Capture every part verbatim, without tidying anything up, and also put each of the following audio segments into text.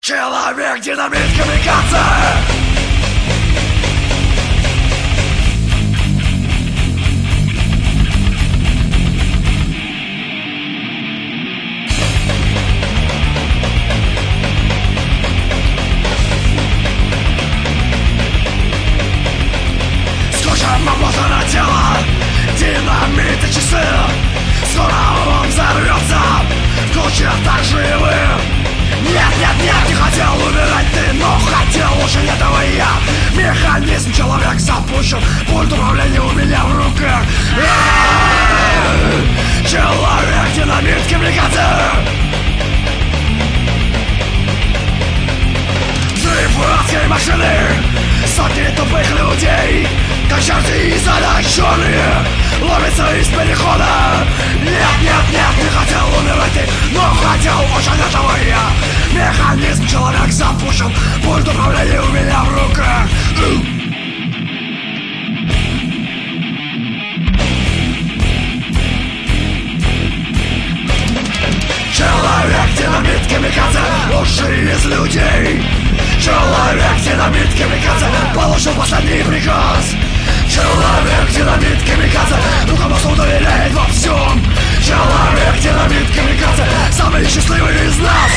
Человек, динамит, камикадзе. Скотчем обмотано тело, динамит и часы. Скоро он взорвется в куче так живых. Нет, нет, нет, не хотел умирать ты, но хотел очень этого и я. Механизм, человек запущен, пульт управления у меня в руках. Человек, динамит, камикадзе. Взрыв адской машины, сотни тупых людей, как черти изоляченные, ловятся из перехода. Нет, нет, нет, не хотел умирать ты, но хотел очень этого и я. Механизм, человек запущен, пульт управления у меня в руках. Человек, динамит, камикадзе, лучший из людей. Человек, динамит, камикадзе, получил последний приказ. Человек, динамит, камикадзе, руководству доверяет во всем. Человек, динамит, камикадзе, самый счастливый из нас.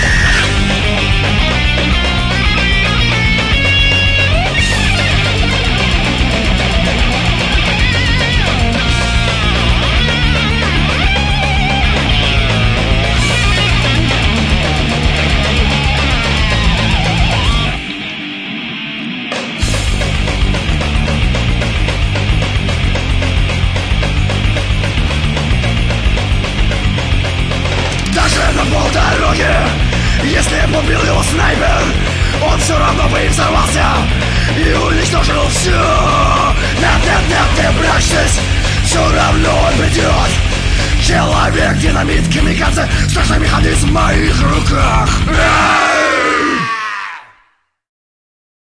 На полдороги, если б убил его снайпер, он все равно бы и взорвался и уничтожил все. Нет, нет, нет, не прячьтесь, все равно он придет. Человек, динамит, камикадзе, страшный механизм в моих руках.